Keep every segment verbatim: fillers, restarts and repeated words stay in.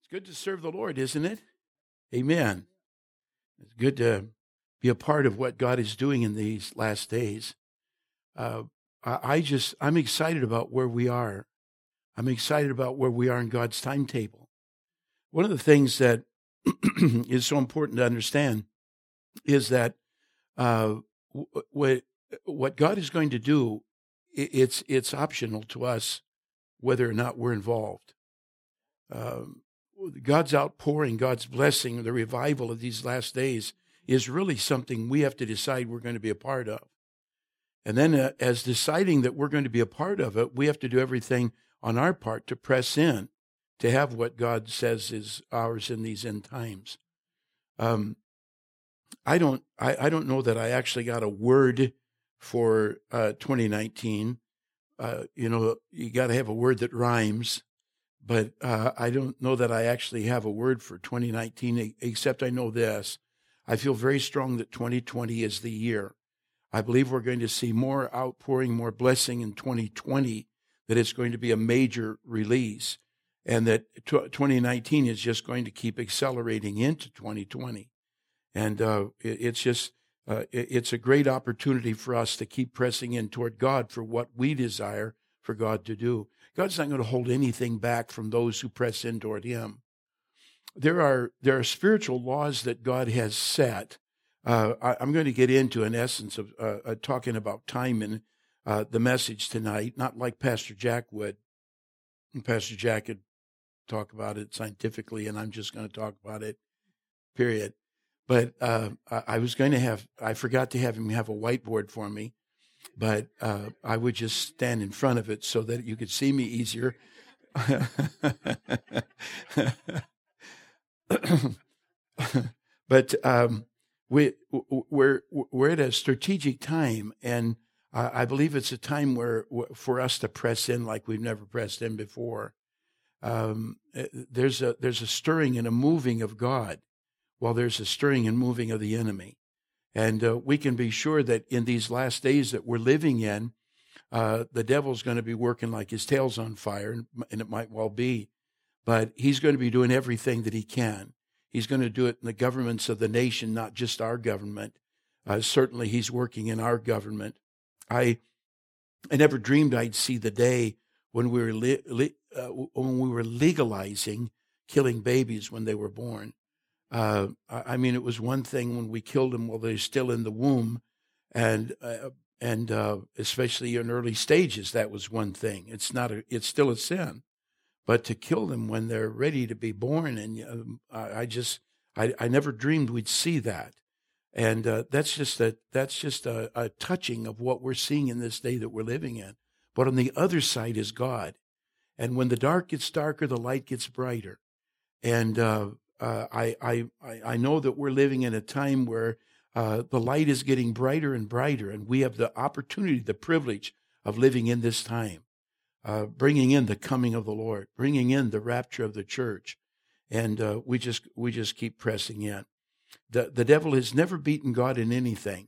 good to serve the Lord, isn't it? Amen. It's good to be a part of what God is doing in these last days. Uh, I, I just, I'm excited about where we are. I'm excited about where we are in God's timetable. One of the things that is so important to understand is that uh, what what God is going to do, it's it's optional to us whether or not we're involved. Um, God's outpouring, God's blessing, the revival of these last days is really something we have to decide we're going to be a part of. And then uh, as deciding that we're going to be a part of it, we have to do everything on our part to press in to have what God says is ours in these end times. Um, I don't I, I don't know that I actually got a word for uh, twenty nineteen. Uh, you know, you got to have a word that rhymes. But uh, I don't know that I actually have a word for twenty nineteen, except I know this. I feel very strong that twenty twenty is the year. I believe we're going to see more outpouring, more blessing in twenty twenty, that it's going to be a major release, and that twenty nineteen is just going to keep accelerating into twenty twenty. And uh, it, it's just, uh, it, it's a great opportunity for us to keep pressing in toward God for what we desire for God to do. God's not going to hold anything back from those who press in toward Him. There are there are spiritual laws that God has set. Uh, I, I'm going to get into an essence of uh, uh, talking about time in uh, the message tonight, not like Pastor Jack would. And Pastor Jack could talk about it scientifically, and I'm just going to talk about it, period. But uh, I, I was going to have, I forgot to have him have a whiteboard for me. But uh, I would just stand in front of it so that you could see me easier. But um, we, we're we're at a strategic time, and I believe it's a time where for us to press in like we've never pressed in before. Um, there's a there's a stirring and a moving of God, while there's a stirring and moving of the enemy. And uh, we can be sure that in these last days that we're living in, uh, the devil's going to be working like his tail's on fire, and, and it might well be. But he's going to be doing everything that he can. He's going to do it in the governments of the nation, not just our government. Uh, certainly he's working in our government. I I never dreamed I'd see the day when we were le- le- uh, when we were legalizing killing babies when they were born. Uh, I mean, it was one thing when we killed them while they're still in the womb, and uh, and uh, especially in early stages, that was one thing. It's not a, it's still a sin, but to kill them when they're ready to be born, and um, I, I just, I, I never dreamed we'd see that, and uh, that's just a that's just a, a touching of what we're seeing in this day that we're living in. But on the other side is God, and when the dark gets darker, the light gets brighter, and. Uh, Uh, I, I, I know that we're living in a time where uh, the light is getting brighter and brighter, and we have the opportunity, the privilege of living in this time, uh, bringing in the coming of the Lord, bringing in the rapture of the church, and uh, we just we just keep pressing in. The the devil has never beaten God in anything,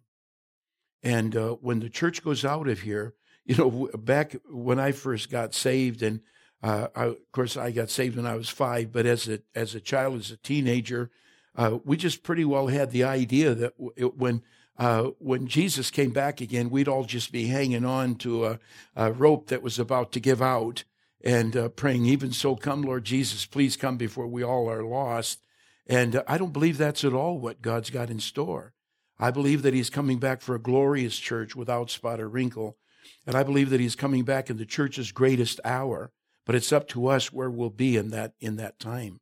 and uh, when the church goes out of here, you know, back when I first got saved and. Uh, I, of course, I got saved when I was five, but as a as a child, as a teenager, uh, we just pretty well had the idea that it, when uh, when Jesus came back again, we'd all just be hanging on to a, a rope that was about to give out and uh, praying, "Even so, come, Lord Jesus, please come before we all are lost." And uh, I don't believe that's at all what God's got in store. I believe that He's coming back for a glorious church without spot or wrinkle, and I believe that He's coming back in the church's greatest hour. But it's up to us where we'll be in that in that time.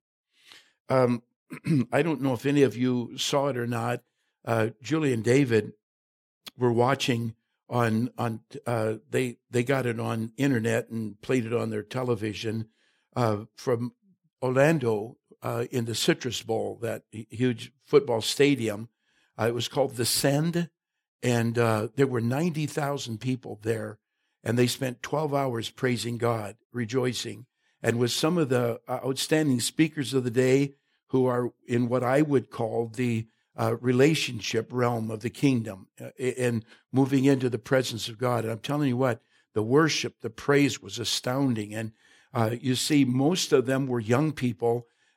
Um, I don't know if any of you saw it or not. Uh, Julie and David were watching on on. Uh, they they got it on internet and played it on their television uh, from Orlando uh, in the Citrus Bowl, that huge football stadium. Uh, it was called the Send, and uh, there were ninety thousand people there. And they spent twelve hours praising God, rejoicing, and with some of the outstanding speakers of the day who are in what I would call the uh, relationship realm of the kingdom uh, and moving into the presence of God. And I'm telling you what, the worship, the praise was astounding. And uh, you see, most of them were young people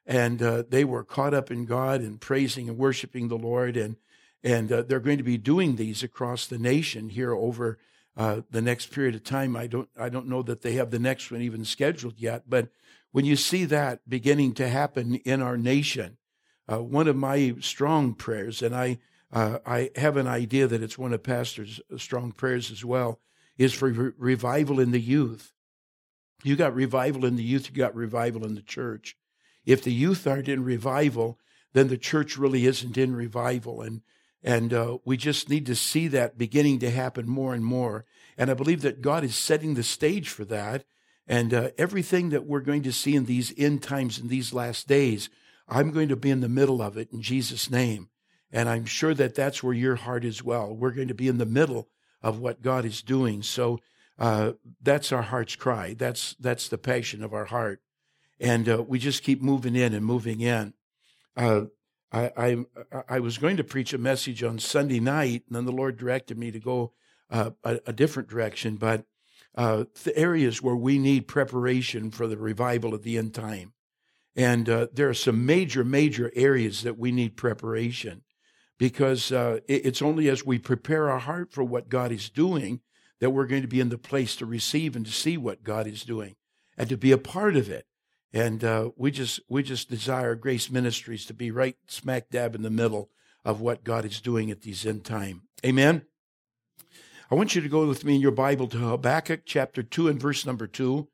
and uh, they were caught up in God and praising and worshiping the Lord, and and uh, they're going to be doing these across the nation here over uh, the next period of time. I don't I don't know that they have the next one even scheduled yet, but when you see that beginning to happen in our nation, uh, one of my strong prayers, and I uh, I have an idea that it's one of Pastor's strong prayers as well, is for re- revival in the youth. You got revival in the youth, you got revival in the church. If the youth aren't in revival, then the church really isn't in revival. And and uh, we just need to see that beginning to happen more and more. And I believe that God is setting the stage for that. And uh, everything that we're going to see in these end times, in these last days, I'm going to be in the middle of it in Jesus' name. And I'm sure that that's where your heart is well. We're going to be in the middle of what God is doing. So uh, that's our heart's cry. That's that's the passion of our heart. And uh, we just keep moving in and moving in. Uh, I, I I was going to preach a message on Sunday night, and then the Lord directed me to go uh, a, a different direction. But uh, the areas where we need preparation for the revival of the end time. And uh, there are some major, major areas that we need preparation, because uh, it, it's only as we prepare our heart for what God is doing that we're going to be in the place to receive and to see what God is doing and to be a part of it. And uh, we just we just desire Grace Ministries to be right smack dab in the middle of what God is doing at these end time. Amen? I want you to go with me in your Bible to Habakkuk chapter two and verse number two.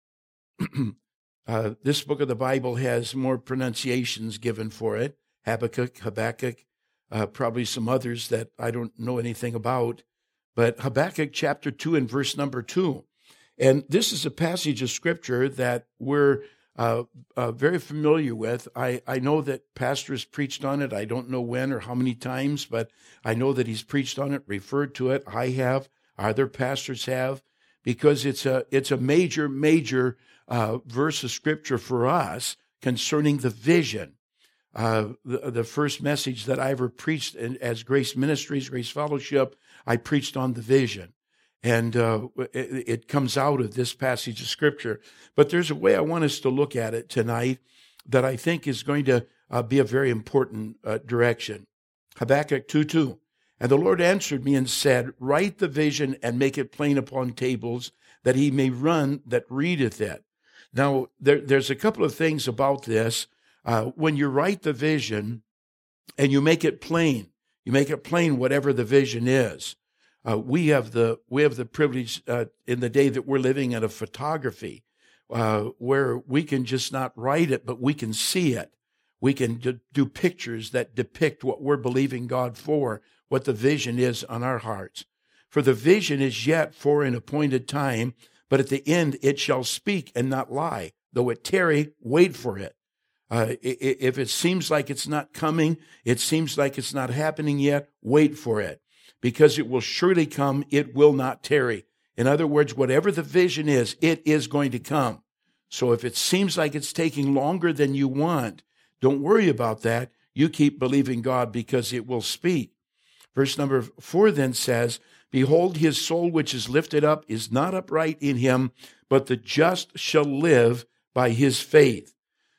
uh, this book of the Bible has more pronunciations given for it. Habakkuk, Habakkuk, uh, probably some others that I don't know anything about. But Habakkuk chapter two and verse number two. And this is a passage of Scripture that we're Uh, uh, very familiar with. I, I know that Pastor has preached on it. I don't know when or how many times, but I know that he's preached on it, referred to it. I have, other pastors have, because it's a it's a major, major uh, verse of Scripture for us concerning the vision. Uh, the, the first message that I ever preached in, as Grace Ministries, Grace Fellowship, I preached on the vision. And uh, it, it comes out of this passage of Scripture. But there's a way I want us to look at it tonight that I think is going to uh, be a very important uh, direction. Habakkuk two two. And the Lord answered me and said, write the vision and make it plain upon tables, that he may run that readeth it. Now, there, there's a couple of things about this. Uh, when you write the vision and you make it plain, you make it plain whatever the vision is. Uh, we have the we have the privilege uh, in the day that we're living in of photography, uh, where we can just not write it, but we can see it. We can d- do pictures that depict what we're believing God for, what the vision is on our hearts. For the vision is yet for an appointed time, but at the end it shall speak and not lie. Though it tarry, wait for it. Uh, if it seems like it's not coming, it seems like it's not happening yet, wait for it. Because it will surely come, it will not tarry. In other words, whatever the vision is, it is going to come. So if it seems like it's taking longer than you want, don't worry about that. You keep believing God because it will speak. Verse number four then says, behold, his soul which is lifted up is not upright in him, but the just shall live by his faith.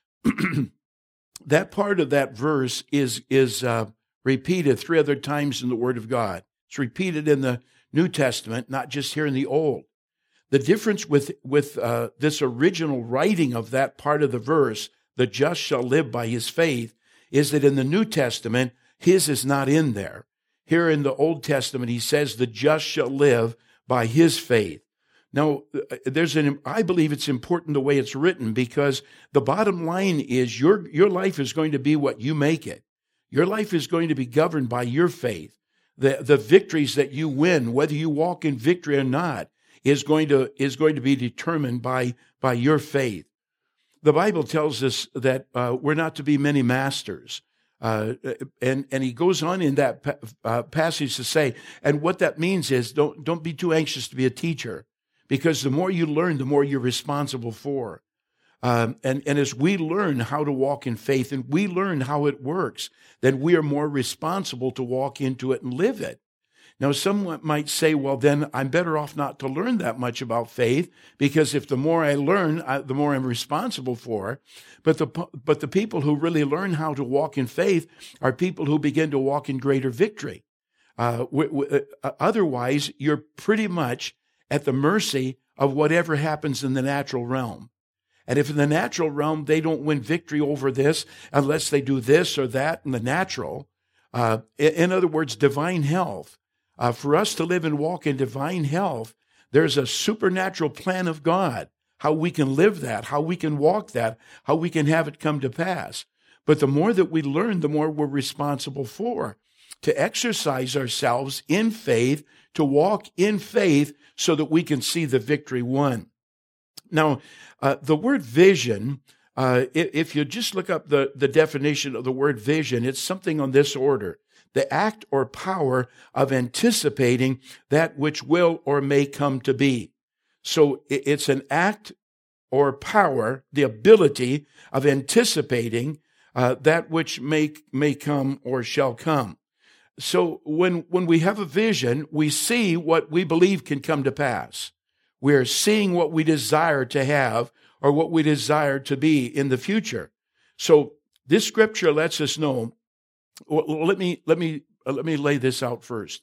That part of that verse is, is uh, repeated three other times in the Word of God. It's repeated in the New Testament, not just here in the Old. The difference with, with uh, this original writing of that part of the verse, the just shall live by his faith, is that in the New Testament, his is not in there. Here in the Old Testament, he says the just shall live by his faith. Now, there's an, I believe it's important the way it's written, because the bottom line is your, your life is going to be what you make it. Your life is going to be governed by your faith. The, the victories that you win, whether you walk in victory or not, is going to, is going to be determined by, by your faith. The Bible tells us that uh, we're not to be many masters. Uh, and, and he goes on in that pa- uh, passage to say, and what that means is don't, don't be too anxious to be a teacher, because the more you learn, the more you're responsible for. Um, and, and as we learn how to walk in faith and we learn how it works, then we are more responsible to walk into it and live it. Now, someone might say, well, then I'm better off not to learn that much about faith, because if the more I learn, I, the more I'm responsible for. But the, but the people who really learn how to walk in faith are people who begin to walk in greater victory. Uh, w- w- uh, otherwise, you're pretty much at the mercy of whatever happens in the natural realm. And if in the natural realm they don't win victory over this unless they do this or that in the natural, uh, in other words, divine health, uh, for us to live and walk in divine health, there's a supernatural plan of God, how we can live that, how we can walk that, how we can have it come to pass. But the more that we learn, the more we're responsible for, to exercise ourselves in faith, to walk in faith so that we can see the victory won. Now, uh, the word vision, uh, if, if you just look up the, the definition of the word vision, it's something on this order: the act or power of anticipating that which will or may come to be. So it, it's an act or power, the ability of anticipating uh, that which may, may come or shall come. So when, when we have a vision, we see what we believe can come to pass. We're seeing what we desire to have or what we desire to be in the future. So this scripture lets us know. Well, let me let me uh, let me lay this out first.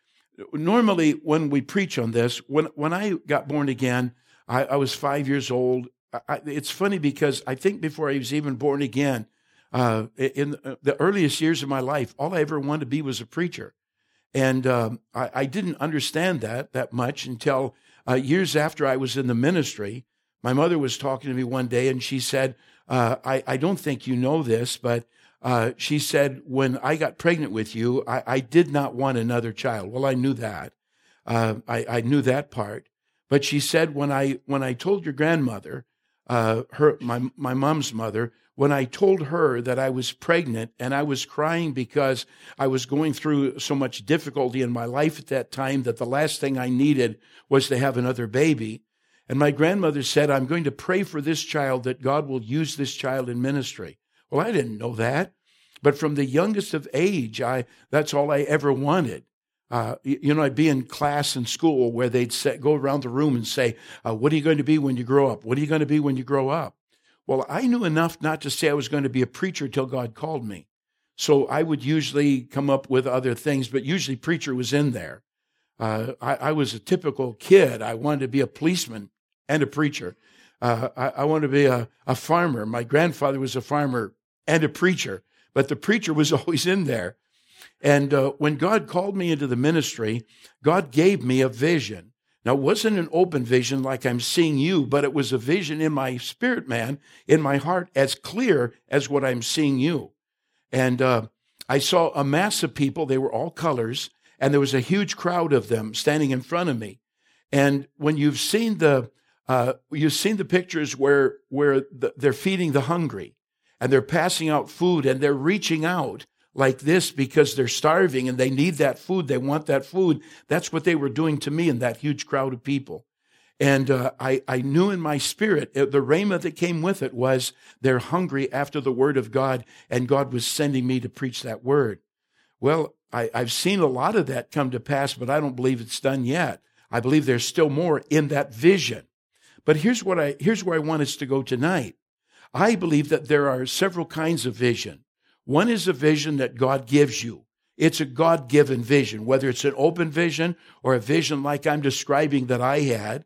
Normally, when we preach on this, when when I got born again, I, I was five years old. I, it's funny because I think before I was even born again, uh, in the earliest years of my life, all I ever wanted to be was a preacher, and um, I, I didn't understand that that much until Uh, years after I was in the ministry. My mother was talking to me one day, and she said, uh, I, I don't think you know this, but uh, she said, when I got pregnant with you, I, I did not want another child. Well, I knew that. Uh, I, I knew that part. But she said, when I when I told your grandmother, uh, her my my mom's mother, when I told her that I was pregnant and I was crying because I was going through so much difficulty in my life at that time that the last thing I needed was to have another baby. And my grandmother said, I'm going to pray for this child that God will use this child in ministry. Well, I didn't know that. But from the youngest of age, I that's all I ever wanted. Uh, you know, I'd be in class in school where they'd say, go around the room and say, uh, what are you going to be when you grow up? What are you going to be when you grow up? Well, I knew enough not to say I was going to be a preacher till God called me. So I would usually come up with other things, but usually preacher was in there. Uh, I, I was a typical kid. I wanted to be a policeman and a preacher. Uh, I, I wanted to be a, a farmer. My grandfather was a farmer and a preacher, but the preacher was always in there. And uh, when God called me into the ministry, God gave me a vision. Now, it wasn't an open vision like I'm seeing you, but it was a vision in my spirit, man, in my heart, as clear as what I'm seeing you. And uh, I saw a mass of people. They were all colors, and there was a huge crowd of them standing in front of me. And when you've seen the uh, you've seen the pictures where where the, they're feeding the hungry, and they're passing out food, and they're reaching out like this because they're starving and they need that food. They want that food. That's what they were doing to me in that huge crowd of people. And uh, I, I knew in my spirit, the rhema that came with it was they're hungry after the word of God, and God was sending me to preach that word. Well, I, I've seen a lot of that come to pass, but I don't believe it's done yet. I believe there's still more in that vision. But here's what I here's where I want us to go tonight. I believe that there are several kinds of vision. One is a vision that God gives you. It's a God-given vision, whether it's an open vision or a vision like I'm describing that I had,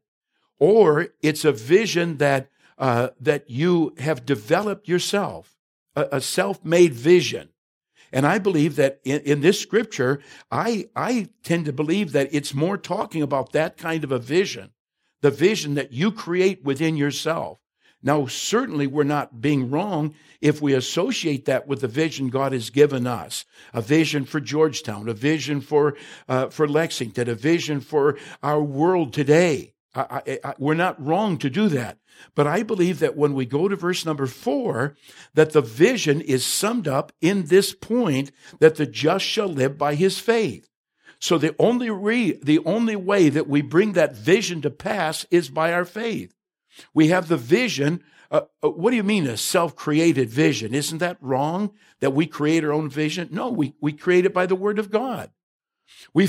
or it's a vision that uh, that you have developed yourself, a, a self-made vision. And I believe that in, in this scripture, I I tend to believe that it's more talking about that kind of a vision, the vision that you create within yourself. Now, certainly we're not being wrong if we associate that with the vision God has given us, a vision for Georgetown, a vision for uh, for Lexington, a vision for our world today. I, I, I, we're not wrong to do that. But I believe that when we go to verse number four, that the vision is summed up in this point that the just shall live by his faith. So the only re, the only way that we bring that vision to pass is by our faith. We have the vision. Uh, what do you mean a self-created vision? Isn't that wrong that we create our own vision? No, we, we create it by the word of God. We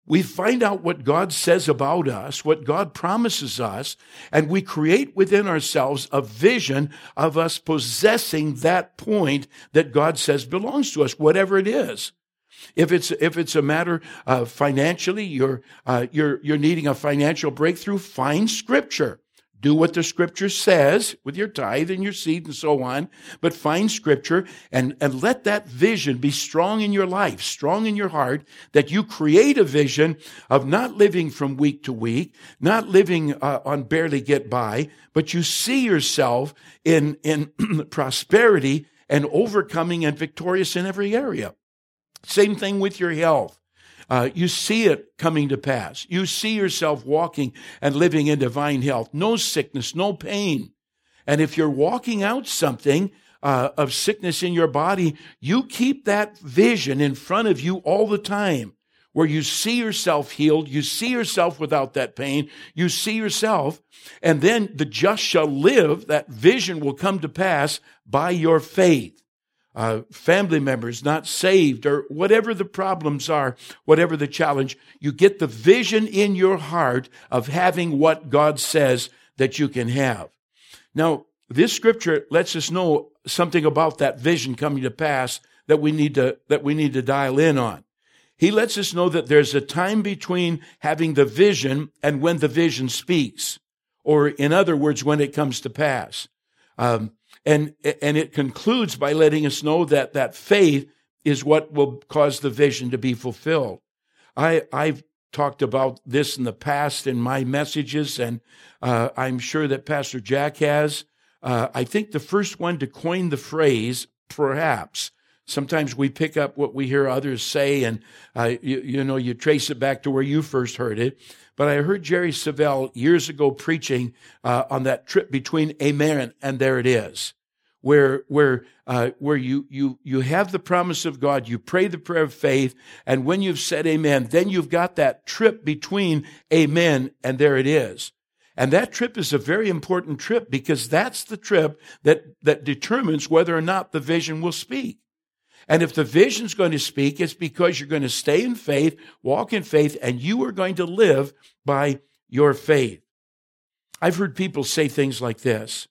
we find out what God says about us, what God promises us, and we create within ourselves a vision of us possessing that point that God says belongs to us, whatever it is. If it's if it's a matter of financially, you're uh, you're you're needing a financial breakthrough, find Scripture. Do what the Scripture says with your tithe and your seed and so on, but find Scripture and, and let that vision be strong in your life, strong in your heart, that you create a vision of not living from week to week, not living uh, on barely get by, but you see yourself in, in prosperity and overcoming and victorious in every area. Same thing with your health. Uh, you see it coming to pass. You see yourself walking and living in divine health. No sickness, no pain. And if you're walking out something uh, of sickness in your body, you keep that vision in front of you all the time, where you see yourself healed, you see yourself without that pain, you see yourself, and then the just shall live. That vision will come to pass by your faith. Uh, family members not saved, or whatever the problems are, whatever the challenge, you get the vision in your heart of having what God says that you can have. Now, this scripture lets us know something about that vision coming to pass that we need to, that we need to dial in on. He lets us know that there's a time between having the vision and when the vision speaks, or in other words, when it comes to pass. Um, And, and it concludes by letting us know that that faith is what will cause the vision to be fulfilled. I, I've talked about this in the past in my messages, and uh, I'm sure that Pastor Jack has. Uh, I think the first one to coin the phrase, perhaps. Sometimes we pick up what we hear others say, and uh, you, you know, you trace it back to where you first heard it. But I heard Jerry Savelle years ago preaching uh, on that trip between amen and there it is, where where uh, where you you you have the promise of God, you pray the prayer of faith, and when you've said amen, then you've got that trip between amen and there it is. And that trip is a very important trip, because that's the trip that that determines whether or not the vision will speak. And if the vision's going to speak, it's because you're going to stay in faith, walk in faith, and you are going to live by your faith. I've heard people say things like this,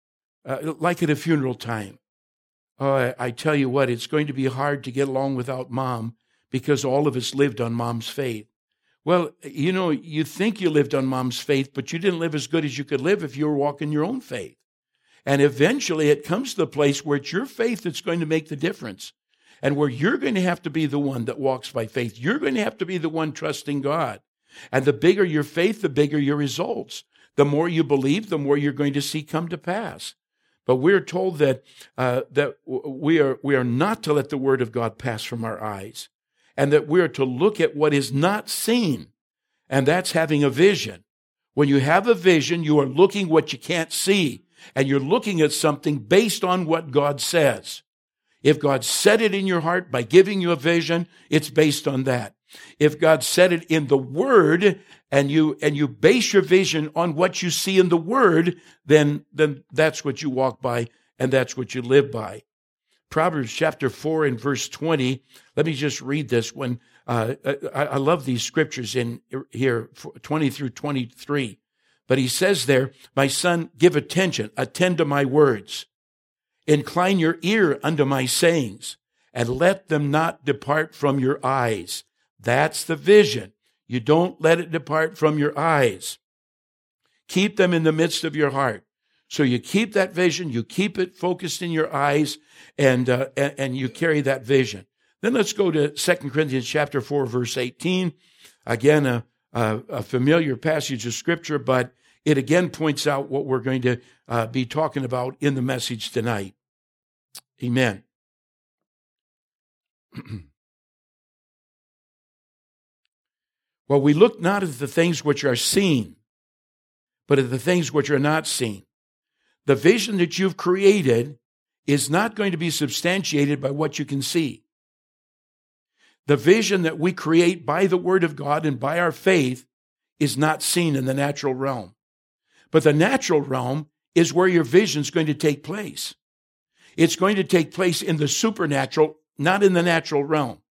uh, like at a funeral time. Oh, I, I tell you what, it's going to be hard to get along without Mom, because all of us lived on Mom's faith. Well, you know, you think you lived on Mom's faith, but you didn't live as good as you could live if you were walking your own faith. And eventually it comes to the place where it's your faith that's going to make the difference. And where you're going to have to be the one that walks by faith. You're going to have to be the one trusting God. And the bigger your faith, the bigger your results. The more you believe, the more you're going to see come to pass. But we're told that uh, that we are we are not to let the word of God pass from our eyes, and that we are to look at what is not seen, and that's having a vision. When you have a vision, you are looking what you can't see, and you're looking at something based on what God says. If God said it in your heart by giving you a vision, it's based on that. If God said it in the Word, and you and you base your vision on what you see in the Word, then, then that's what you walk by, and that's what you live by. Proverbs chapter four and verse twenty, let me just read this one. Uh, I, I love these scriptures in here, twenty through twenty-three. But he says there, my son, give attention, attend to my words. Incline your ear unto my sayings, and let them not depart from your eyes. That's the vision. You don't let it depart from your eyes. Keep them in the midst of your heart. So you keep that vision, you keep it focused in your eyes, and uh, and, and you carry that vision. Then let's go to Second Corinthians chapter four, verse eighteen. Again, a, a, a familiar passage of Scripture, but it again points out what we're going to uh, be talking about in the message tonight. Amen. Well, we look not at the things which are seen, but at the things which are not seen. The vision that you've created is not going to be substantiated by what you can see. The vision that we create by the Word of God and by our faith is not seen in the natural realm. But the natural realm is where your vision is going to take place. It's going to take place in the supernatural, not in the natural realm.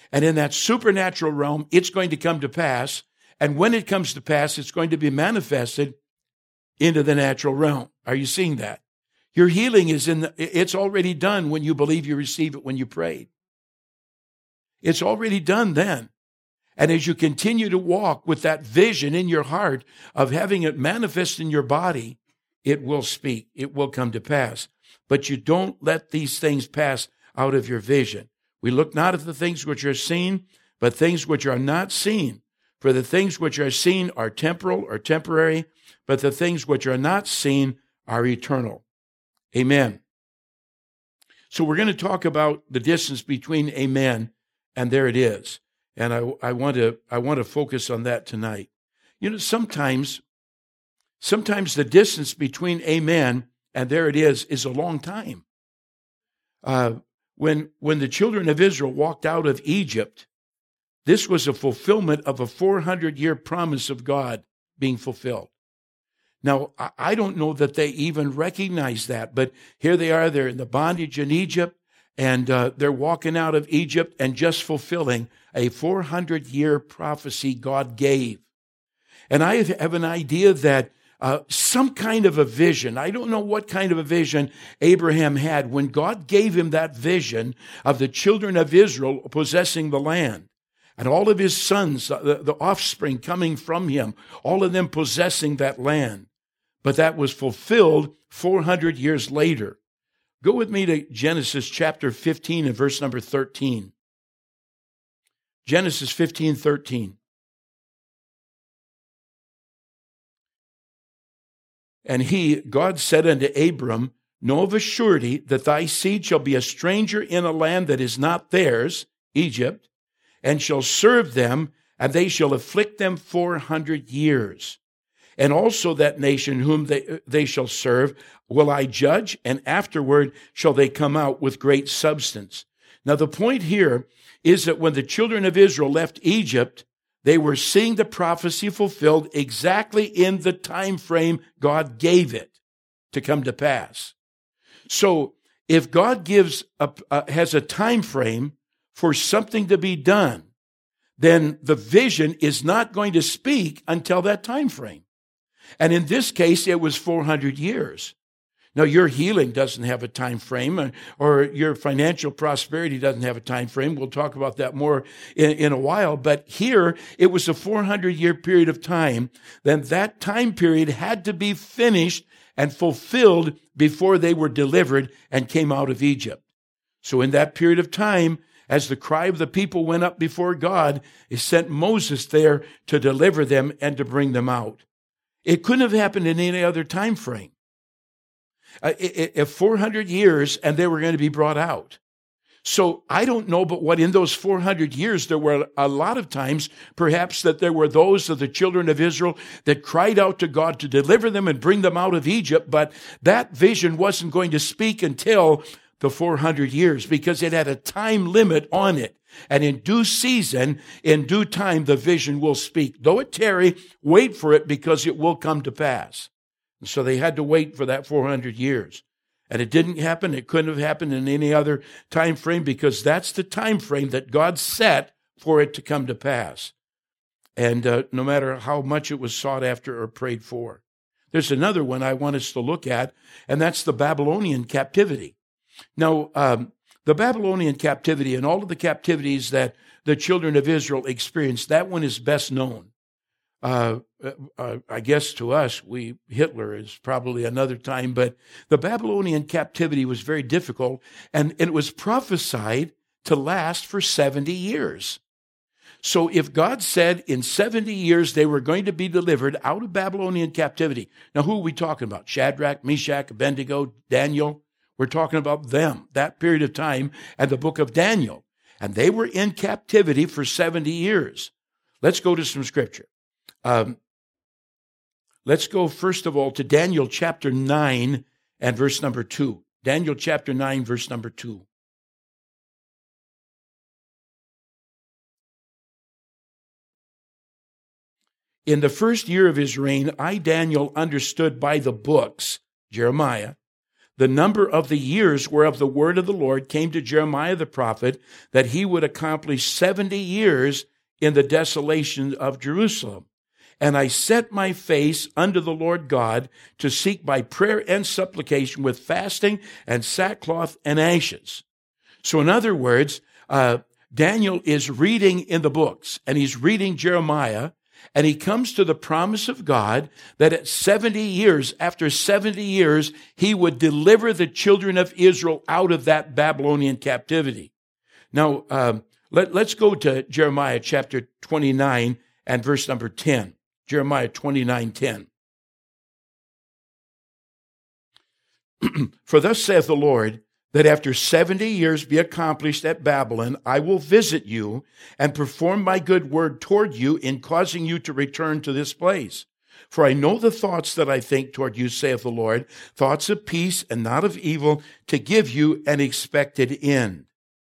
And in that supernatural realm, it's going to come to pass. And when it comes to pass, it's going to be manifested into the natural realm. Are you seeing that? Your healing is in the, it's already done when you believe you receive it when you prayed. It's already done then. And as you continue to walk with that vision in your heart of having it manifest in your body, it will speak. It will come to pass. But you don't let these things pass out of your vision. We look not at the things which are seen, but things which are not seen. For the things which are seen are temporal or temporary, but the things which are not seen are eternal. Amen. So we're going to talk about the distance between amen and there it is. And I, I want to I want to focus on that tonight. You know, sometimes, sometimes the distance between amen and there it is is a long time. Uh, when when the children of Israel walked out of Egypt, this was a fulfillment of a four hundred year promise of God being fulfilled. Now, I don't know that they even recognize that, but here they are, they're in the bondage in Egypt, and uh, they're walking out of Egypt and just fulfilling a four hundred year prophecy God gave. And I have an idea that uh, some kind of a vision, I don't know what kind of a vision Abraham had when God gave him that vision of the children of Israel possessing the land. And all of his sons, the, the offspring coming from him, all of them possessing that land. But that was fulfilled four hundred years later. Go with me to Genesis chapter fifteen and verse number thirteen. Genesis fifteen, thirteen. And he, God said unto Abram, know of a surety that thy seed shall be a stranger in a land that is not theirs, Egypt, and shall serve them, and they shall afflict them four hundred years. And also that nation whom they, they shall serve will I judge, and afterward shall they come out with great substance. Now the point here is that when the children of Israel left Egypt, they were seeing the prophecy fulfilled exactly in the time frame God gave it to come to pass. So if God gives a, uh, has a time frame for something to be done, then the vision is not going to speak until that time frame. And in this case, it was four hundred years. Now, your healing doesn't have a time frame, or your financial prosperity doesn't have a time frame. We'll talk about that more in, in a while. But here, it was a four hundred year period of time. Then that time period had to be finished and fulfilled before they were delivered and came out of Egypt. So in that period of time, as the cry of the people went up before God, He sent Moses there to deliver them and to bring them out. It couldn't have happened in any other time frame. Uh, if four hundred years and they were going to be brought out. So I don't know, but what in those four hundred years, there were a lot of times, perhaps that there were those of the children of Israel that cried out to God to deliver them and bring them out of Egypt, but that vision wasn't going to speak until the four hundred years because it had a time limit on it. And in due season, in due time, the vision will speak. Though it tarry, wait for it because it will come to pass. And so they had to wait for that four hundred years. And it didn't happen. It couldn't have happened in any other time frame because that's the time frame that God set for it to come to pass. And uh, no matter how much it was sought after or prayed for. There's another one I want us to look at, and that's the Babylonian captivity. Now, um, the Babylonian captivity and all of the captivities that the children of Israel experienced, that one is best known. Uh, uh, I guess to us, we Hitler is probably another time, but the Babylonian captivity was very difficult, and, and it was prophesied to last for seventy years. So if God said in seventy years they were going to be delivered out of Babylonian captivity, now who are we talking about? Shadrach, Meshach, Abednego, Daniel? We're talking about them, that period of time, and the book of Daniel. And they were in captivity for seventy years. Let's go to some scripture. Um, let's go, first of all, to Daniel chapter nine and verse number two. Daniel chapter nine, verse number two. In the first year of his reign, I, Daniel, understood by the books, Jeremiah, the number of the years whereof the word of the Lord came to Jeremiah the prophet, that he would accomplish seventy years in the desolation of Jerusalem. And I set my face unto the Lord God to seek by prayer and supplication with fasting and sackcloth and ashes. So in other words, uh, Daniel is reading in the books, and he's reading Jeremiah, and he comes to the promise of God that at seventy years, after seventy years, he would deliver the children of Israel out of that Babylonian captivity. Now, um, let, let's go to Jeremiah chapter twenty-nine and verse number ten. Jeremiah twenty-nine ten. For thus saith the Lord, that after seventy years be accomplished at Babylon, I will visit you and perform my good word toward you in causing you to return to this place. For I know the thoughts that I think toward you, saith the Lord, thoughts of peace and not of evil, to give you an expected end.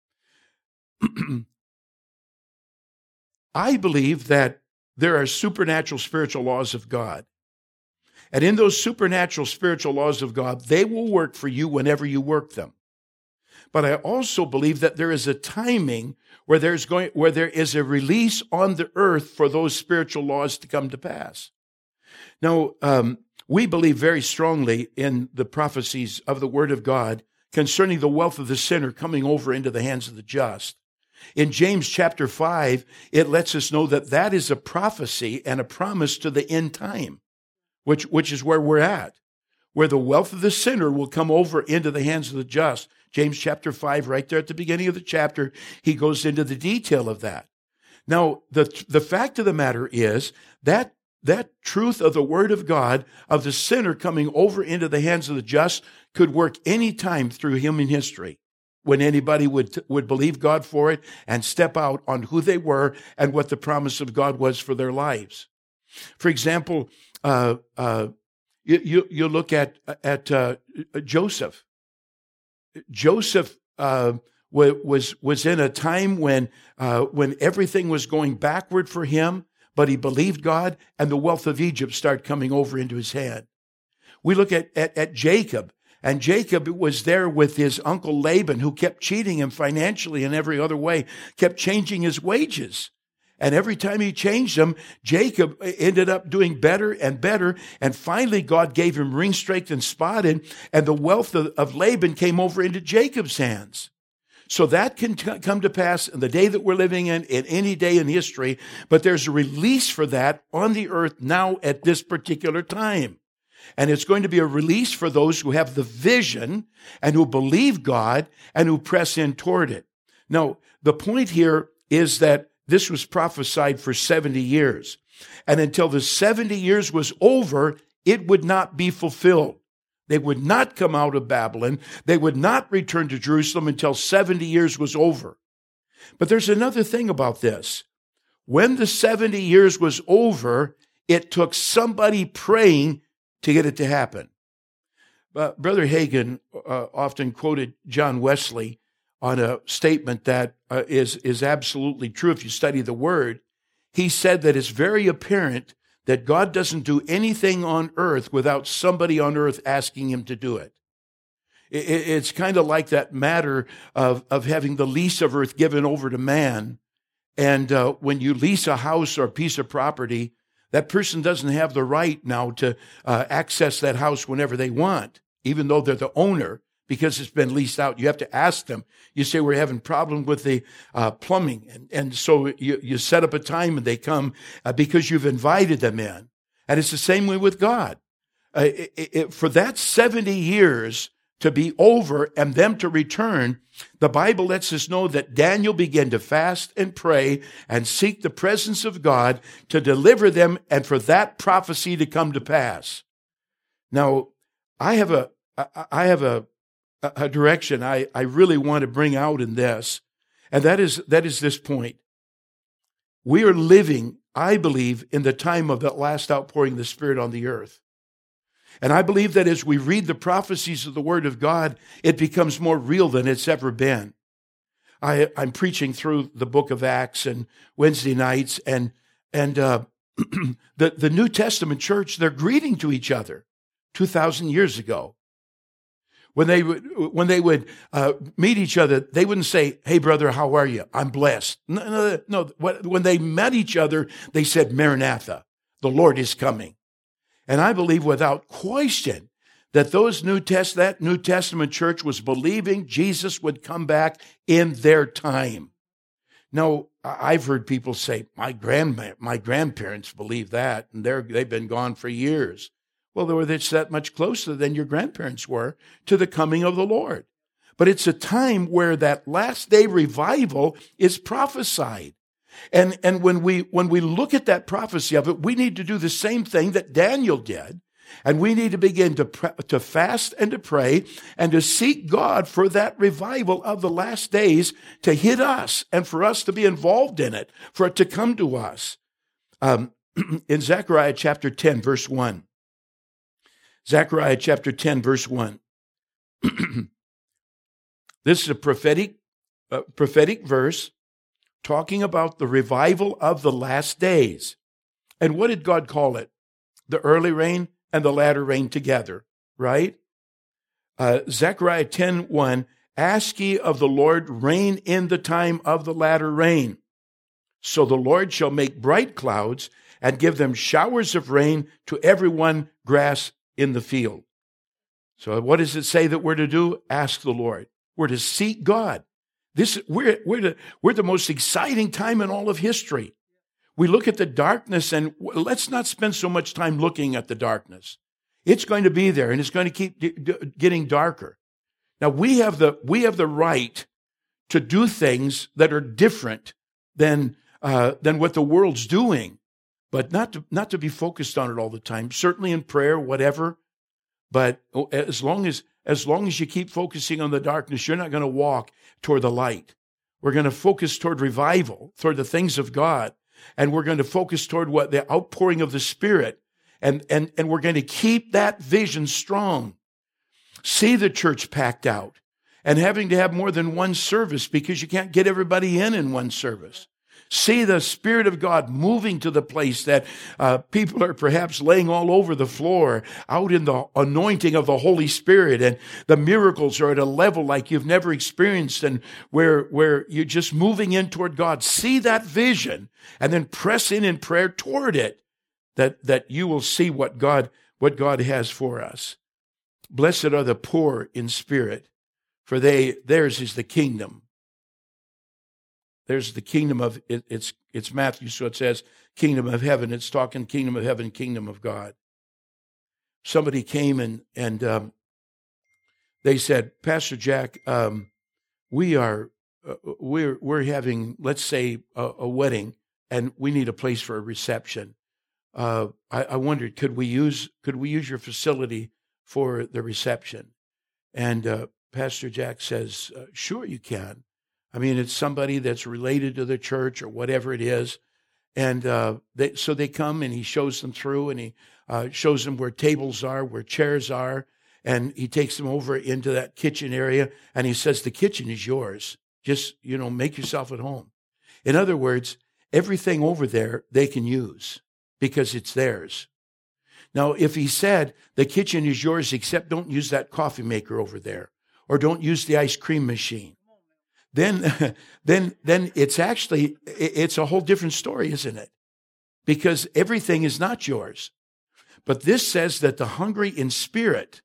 I believe that there are supernatural spiritual laws of God. And in those supernatural spiritual laws of God, they will work for you whenever you work them. But I also believe that there is a timing where there's going, where there is a release on the earth for those spiritual laws to come to pass. Now, um, we believe very strongly in the prophecies of the Word of God concerning the wealth of the sinner coming over into the hands of the just. In James chapter five, it lets us know that that is a prophecy and a promise to the end time, which, which is where we're at, where the wealth of the sinner will come over into the hands of the just. James chapter five, right there at the beginning of the chapter, he goes into the detail of that. Now, the, the fact of the matter is that that truth of the Word of God, of the sinner coming over into the hands of the just, could work any time through human history, when anybody would, would believe God for it and step out on who they were and what the promise of God was for their lives. For example, uh, uh, you, you, you look at, at uh, Joseph. Joseph uh, was was in a time when uh, when everything was going backward for him, but he believed God, and the wealth of Egypt started coming over into his hand. We look at, at, at Jacob, and Jacob was there with his uncle Laban, who kept cheating him financially in every other way, kept changing his wages. And every time he changed them, Jacob ended up doing better and better. And finally, God gave him ring streaked and spotted, and the wealth of, of Laban came over into Jacob's hands. So that can t- come to pass in the day that we're living in, in any day in history. But there's a release for that on the earth now at this particular time. And it's going to be a release for those who have the vision and who believe God and who press in toward it. Now, the point here is that this was prophesied for seventy years. And until the seventy years was over, it would not be fulfilled. They would not come out of Babylon. They would not return to Jerusalem until seventy years was over. But there's another thing about this. When the seventy years was over, it took somebody praying to get it to happen. Uh, Brother Hagin uh, often quoted John Wesley on a statement that uh, is, is absolutely true if you study the Word. He said that it's very apparent that God doesn't do anything on earth without somebody on earth asking him to do it. it it's kind of like that matter of, of having the lease of earth given over to man. And uh, when you lease a house or a piece of property, that person doesn't have the right now to uh, access that house whenever they want, even though they're the owner, because it's been leased out. You have to ask them. You say, we're having problems with the uh, plumbing. And, and so you, you set up a time and they come uh, because you've invited them in. And it's the same way with God. Uh, it, it, for that seventy years to be over and them to return, the Bible lets us know that Daniel began to fast and pray and seek the presence of God to deliver them and for that prophecy to come to pass. Now, I have a, I have a, a direction I, I really want to bring out in this, and that is that is this point. We are living, I believe, in the time of the last outpouring of the Spirit on the earth. And I believe that as we read the prophecies of the Word of God, it becomes more real than it's ever been. I, I'm preaching through the book of Acts and Wednesday nights, and and uh, the, the New Testament church, they're greeting to each other two thousand years ago. When they would, when they would uh, meet each other, they wouldn't say, "Hey, brother, how are you? I'm blessed." No, no, no. When they met each other, they said, "Maranatha, the Lord is coming." And I believe without question that those New Test, that New Testament church was believing Jesus would come back in their time. Now, I've heard people say, my grand, my grandparents believe that, and they're, they've been gone for years. Well, they were just that much closer than your grandparents were to the coming of the Lord. But it's a time where that last day revival is prophesied. And, and when we, when we look at that prophecy of it, we need to do the same thing that Daniel did. And we need to begin to, to fast and to pray and to seek God for that revival of the last days to hit us and for us to be involved in it, for it to come to us. Um, in Zechariah chapter ten, verse one. Zechariah chapter ten, verse one. This is a prophetic, uh, prophetic verse talking about the revival of the last days. And what did God call it? The early rain and the latter rain together, right? Uh, Zechariah ten one, ask ye of the Lord rain in the time of the latter rain. So the Lord shall make bright clouds and give them showers of rain to everyone grass in the field. So what does it say that we're to do? Ask the Lord. We're to seek God. This, we're, we're, the, we're the most exciting time in all of history. We look at the darkness, and let's not spend so much time looking at the darkness. It's going to be there, and it's going to keep d- d- getting darker. Now, we have the we have the right to do things that are different than uh, than what the world's doing, but not to, not to be focused on it all the time. Certainly in prayer, whatever. But as long as as long as you keep focusing on the darkness, you're not going to walk toward the light. We're going to focus toward revival, toward the things of God. And we're going to focus toward what the outpouring of the Spirit. And, and, and we're going to keep that vision strong. See the church packed out and having to have more than one service because you can't get everybody in in one service. See the Spirit of God moving to the place that uh, people are perhaps laying all over the floor, out in the anointing of the Holy Spirit, and the miracles are at a level like you've never experienced, and where where you're just moving in toward God. See that vision, and then press in in prayer toward it, that that you will see what God what God has for us. Blessed are the poor in spirit, for they theirs is the kingdom. There's the kingdom of, it, it's it's Matthew, so it says kingdom of heaven. It's talking kingdom of heaven, kingdom of God. Somebody came and and um, they said, Pastor Jack, um, we are uh, we're we're having, let's say, a, a wedding, and we need a place for a reception. Uh, I, I wondered, could we use could we use your facility for the reception? And uh, Pastor Jack says, uh, sure, you can. I mean, it's somebody that's related to the church or whatever it is. And uh, they, so they come and he shows them through, and he uh, shows them where tables are, where chairs are. And he takes them over into that kitchen area. And he says, the kitchen is yours. Just, you know, make yourself at home. In other words, everything over there they can use because it's theirs. Now, if he said, the kitchen is yours, except don't use that coffee maker over there, or don't use the ice cream machine, then, then, then it's actually, it's a whole different story, isn't it? Because everything is not yours. But this says that the hungry in spirit,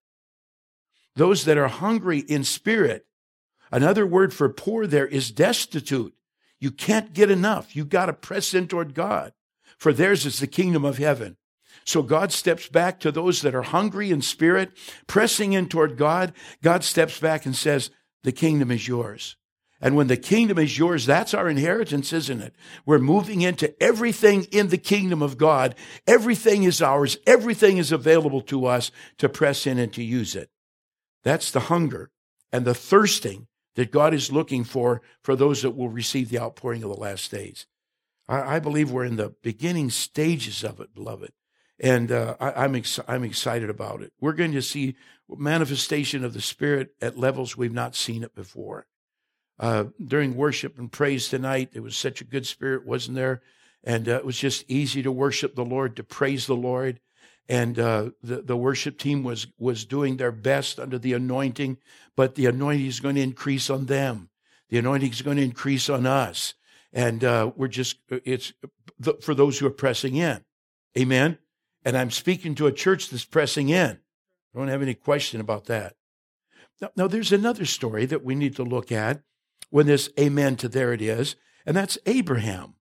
those that are hungry in spirit, another word for poor there is destitute. You can't get enough. You got to press in toward God, for theirs is the kingdom of heaven. So God steps back to those that are hungry in spirit, pressing in toward God. God steps back and says, the kingdom is yours. And when the kingdom is yours, that's our inheritance, isn't it? We're moving into everything in the kingdom of God. Everything is ours. Everything is available to us to press in and to use it. That's the hunger and the thirsting that God is looking for, for those that will receive the outpouring of the last days. I, I believe we're in the beginning stages of it, beloved. And uh, I, I'm, ex- I'm excited about it. We're going to see manifestation of the Spirit at levels we've not seen it before. Uh, during worship and praise tonight, it was such a good spirit, wasn't there? And uh, it was just easy to worship the Lord, to praise the Lord. and uh, the, the worship team was, was doing their best under the anointing, but the anointing is going to increase on them. The anointing is going to increase on us. And uh, we're just, it's for those who are pressing in. Amen? And I'm speaking to a church that's pressing in. I don't have any question about that. Now, now, there's another story that we need to look at when this amen to there it is, and that's Abraham.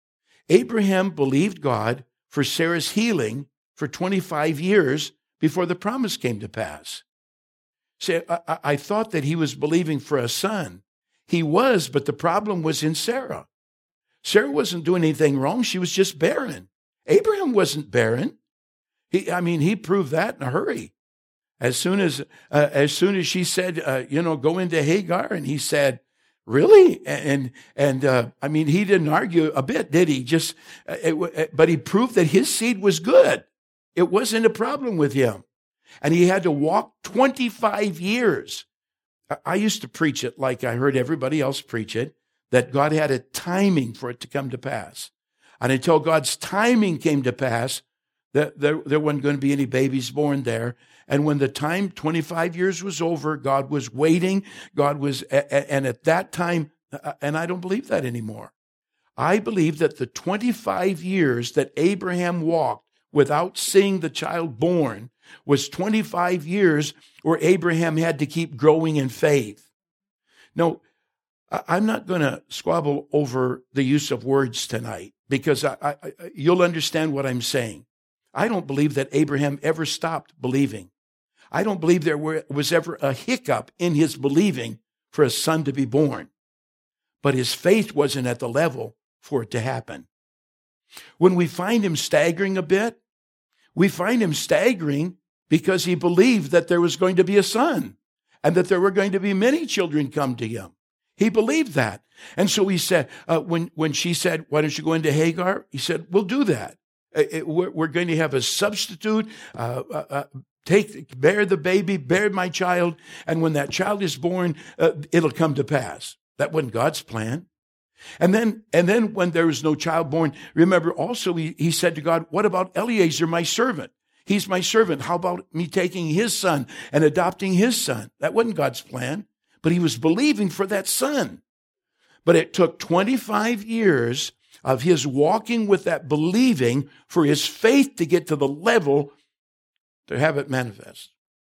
Abraham believed God for Sarah's healing for twenty-five years before the promise came to pass. See, I, I thought that he was believing for a son. He was, but the problem was in Sarah. Sarah wasn't doing anything wrong. She was just barren. Abraham wasn't barren. He, I mean, he proved that in a hurry. As soon as, uh, as soon as she said, uh, you know, go into Hagar, and he said, really? And, and, uh, I mean, he didn't argue a bit, did he? Just, uh, it, but he proved that his seed was good. It wasn't a problem with him. And he had to walk twenty-five years. I used to preach it like I heard everybody else preach it, that God had a timing for it to come to pass. And until God's timing came to pass, that there, there wasn't going to be any babies born there. And when the time, twenty-five years was over, God was waiting. God was, and at that time, and I don't believe that anymore. I believe that the twenty-five years that Abraham walked without seeing the child born was twenty-five years where Abraham had to keep growing in faith. Now, I'm not going to squabble over the use of words tonight, because I, I, you'll understand what I'm saying. I don't believe that Abraham ever stopped believing. I don't believe there were, was ever a hiccup in his believing for a son to be born. But his faith wasn't at the level for it to happen. When we find him staggering a bit, we find him staggering because he believed that there was going to be a son and that there were going to be many children come to him. He believed that. And so he said, uh, when, when she said, why don't you go into Hagar? He said, we'll do that. It, we're, we're going to have a substitute, uh, uh, take, bear the baby, bear my child. And when that child is born, uh, it'll come to pass. That wasn't God's plan. And then, and then when there was no child born, remember also he, he said to God, what about Eliezer, my servant? He's my servant. How about me taking his son and adopting his son? That wasn't God's plan, but he was believing for that son. But it took twenty-five years of his walking with that believing for his faith to get to the level to have it manifest.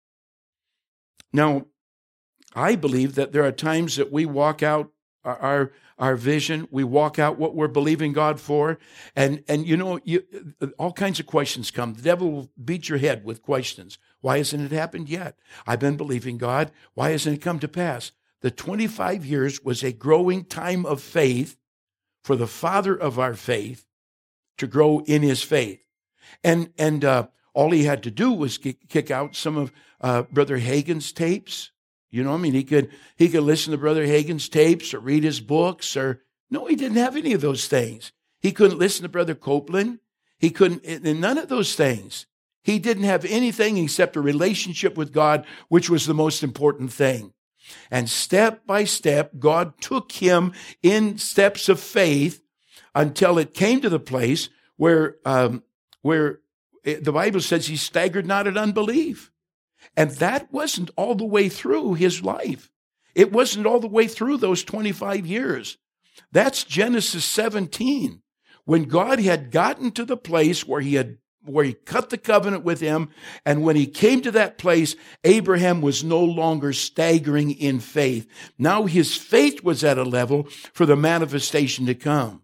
Now, I believe that there are times that we walk out our, our, our vision, we walk out what we're believing God for, and, and you know, you, all kinds of questions come. The devil will beat your head with questions. Why hasn't it happened yet? I've been believing God. Why hasn't it come to pass? The twenty-five years was a growing time of faith for the father of our faith to grow in his faith. And and uh, all he had to do was kick, kick out some of uh, Brother Hagin's tapes. You know, I mean, he could he could listen to Brother Hagin's tapes or read his books. Or no, he didn't have any of those things. He couldn't listen to Brother Copeland. He couldn't, none of those things. He didn't have anything except a relationship with God, which was the most important thing. And step by step, God took him in steps of faith until it came to the place where, um, where the Bible says he staggered not at unbelief. And that wasn't all the way through his life. It wasn't all the way through those twenty-five years. That's Genesis seventeen, when God had gotten to the place where he had where he cut the covenant with him. And when he came to that place, Abraham was no longer staggering in faith. Now his faith was at a level for the manifestation to come.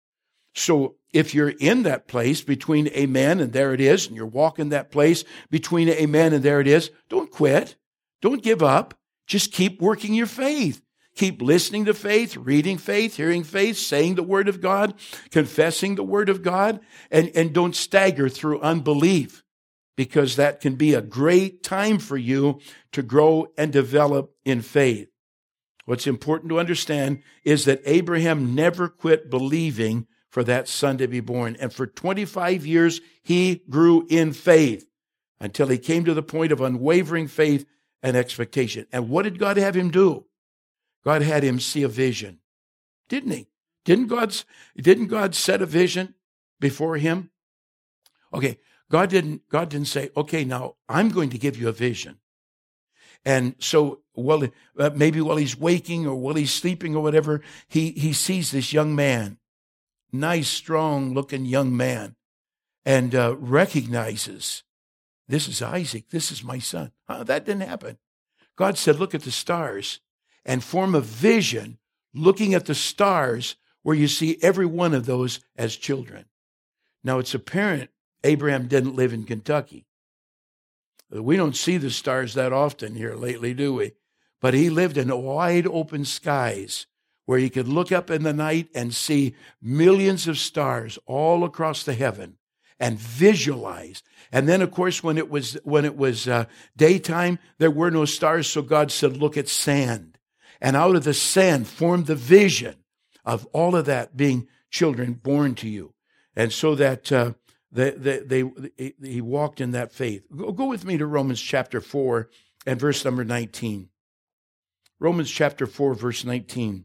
So if you're in that place between amen and there it is, and you're walking that place between amen and there it is, don't quit. Don't give up. Just keep working your faith. Keep listening to faith, reading faith, hearing faith, saying the word of God, confessing the word of God, and, and don't stagger through unbelief, because that can be a great time for you to grow and develop in faith. What's important to understand is that Abraham never quit believing for that son to be born. And for twenty-five years, he grew in faith until he came to the point of unwavering faith and expectation. And what did God have him do? God had him see a vision, didn't he? Didn't God, didn't God set a vision before him? Okay, God didn't, God didn't say, okay, now I'm going to give you a vision. And so, well, uh, maybe while he's waking or while he's sleeping or whatever, he, he sees this young man, nice, strong-looking young man, and uh, recognizes, this is Isaac, this is my son. Uh, that didn't happen. God said, look at the stars and form a vision looking at the stars where you see every one of those as children. Now, it's apparent Abraham didn't live in Kentucky. We don't see the stars that often here lately, do we? But he lived in wide open skies where he could look up in the night and see millions of stars all across the heaven and visualize. And then, of course, when it was when it was uh, daytime, there were no stars, so God said, look at sand. And out of the sand formed the vision of all of that being children born to you. And so that uh, they, they, they, he walked in that faith. Go, go with me to Romans chapter four and verse number nineteen. Romans chapter four, verse nineteen.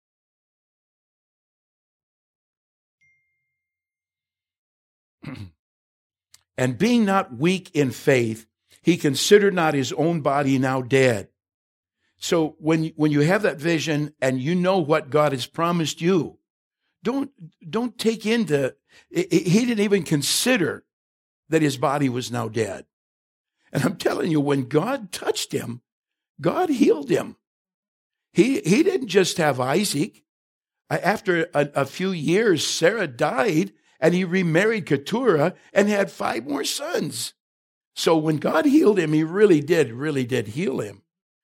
And being not weak in faith, he considered not his own body now dead. So when, when you have that vision and you know what God has promised you, don't, don't take into, he didn't even consider that his body was now dead. And I'm telling you, when God touched him, God healed him. He, he didn't just have Isaac. After a, a few years, Sarah died, and he remarried Keturah and had five more sons. So when God healed him, he really did, really did heal him.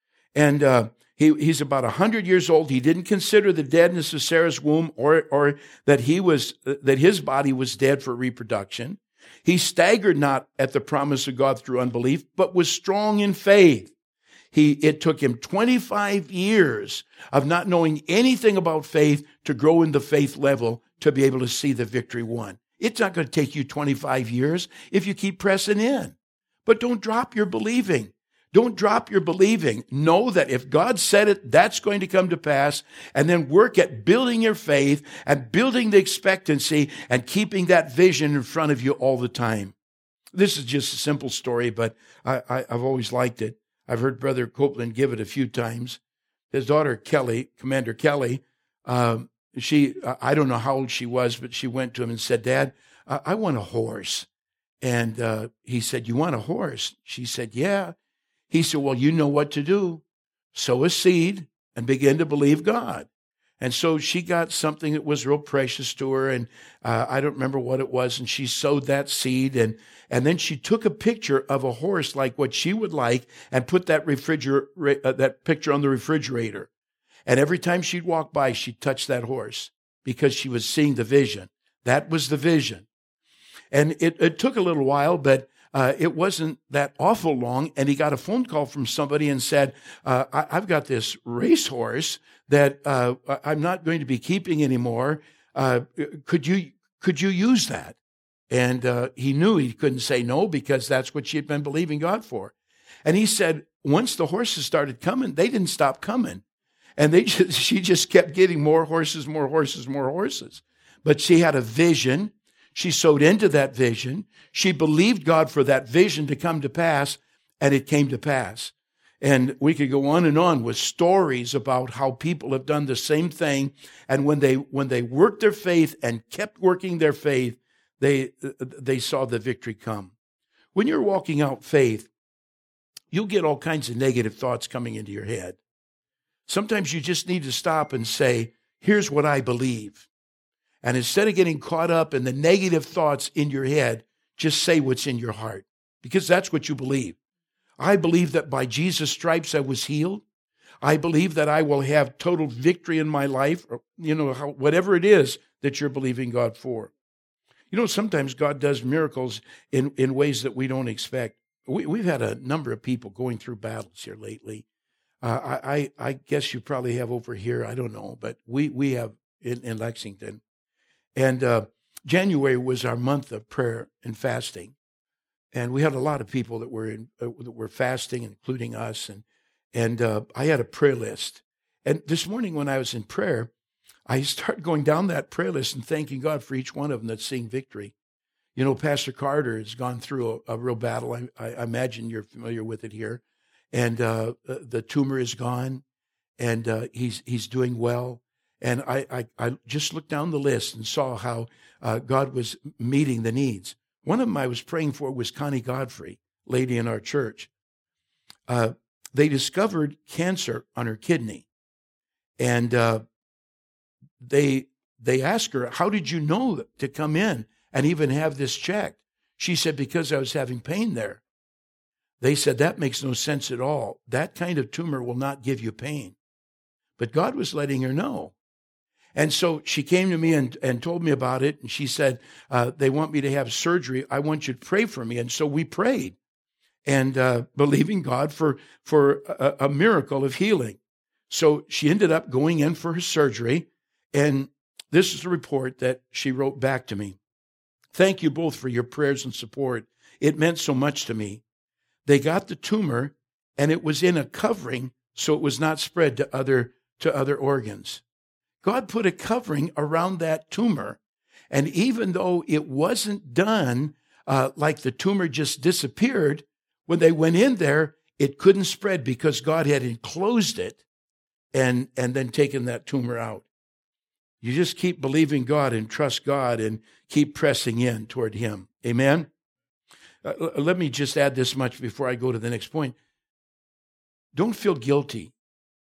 And uh, he, he's about one hundred years old. He didn't consider the deadness of Sarah's womb or, or that he was that his body was dead for reproduction. He staggered not at the promise of God through unbelief, but was strong in faith. He, it took him twenty-five years of not knowing anything about faith to grow in the faith level to be able to see the victory won. It's not going to take you twenty-five years if you keep pressing in. But don't drop your believing. Don't drop your believing. Know that if God said it, that's going to come to pass, and then work at building your faith and building the expectancy and keeping that vision in front of you all the time. This is just a simple story, but I, I, I've always liked it. I've heard Brother Copeland give it a few times. His daughter, Kelly, Commander Kelly, um, she, I don't know how old she was, but she went to him and said, Dad, I want a horse. And uh, he said, you want a horse? She said, yeah. He said, well, you know what to do. Sow a seed and begin to believe God. And so she got something that was real precious to her, and uh, I don't remember what it was, and she sowed that seed, and and then she took a picture of a horse like what she would like and put that refrigerator, uh, that picture on the refrigerator. And every time she'd walk by, she'd touch that horse because she was seeing the vision. That was the vision. And it, it took a little while, but uh, it wasn't that awful long. And he got a phone call from somebody and said, uh, I, I've got this racehorse that uh, I'm not going to be keeping anymore. Uh, could you could you use that? And uh, he knew he couldn't say no because that's what she had been believing God for. And he said, once the horses started coming, they didn't stop coming. And they just, she just kept getting more horses, more horses, more horses. But she had a vision. She sowed into that vision. She believed God for that vision to come to pass, and it came to pass. And we could go on and on with stories about how people have done the same thing. And when they when they worked their faith and kept working their faith, they they saw the victory come. When you're walking out faith, you'll get all kinds of negative thoughts coming into your head. Sometimes you just need to stop and say, here's what I believe. And instead of getting caught up in the negative thoughts in your head, just say what's in your heart, because that's what you believe. I believe that by Jesus' stripes I was healed. I believe that I will have total victory in my life, or, you know, how, whatever it is that you're believing God for. You know, sometimes God does miracles in, in ways that we don't expect. We, we've had a number of people going through battles here lately. Uh, I, I, I guess you probably have over here, I don't know, but we, we have in, in Lexington. And uh, January was our month of prayer and fasting. And we had a lot of people that were in, uh, that were fasting, including us. And and uh, I had a prayer list. And this morning when I was in prayer, I started going down that prayer list and thanking God for each one of them that's seeing victory. You know, Pastor Carter has gone through a, a real battle. I, I imagine you're familiar with it here. And uh, the tumor is gone, and uh, he's he's doing well. And I, I, I just looked down the list and saw how uh, God was meeting the needs. One of them I was praying for was Connie Godfrey, lady in our church. Uh, they discovered cancer on her kidney. And uh, they they asked her, how did you know to come in and even have this checked? She said, because I was having pain there. They said, that makes no sense at all. That kind of tumor will not give you pain. But God was letting her know. And so she came to me and, and told me about it. And she said, uh, they want me to have surgery. I want you to pray for me. And so we prayed and uh, believing God for, for a, a miracle of healing. So she ended up going in for her surgery. And this is the report that she wrote back to me. Thank you both for your prayers and support. It meant so much to me. They got the tumor, and it was in a covering, so it was not spread to other to other organs. God put a covering around that tumor, and even though it wasn't done uh, like the tumor just disappeared, when they went in there, it couldn't spread because God had enclosed it and, and then taken that tumor out. You just keep believing God and trust God and keep pressing in toward Him. Amen? Uh, let me just add this much before I go to the next point. Don't feel guilty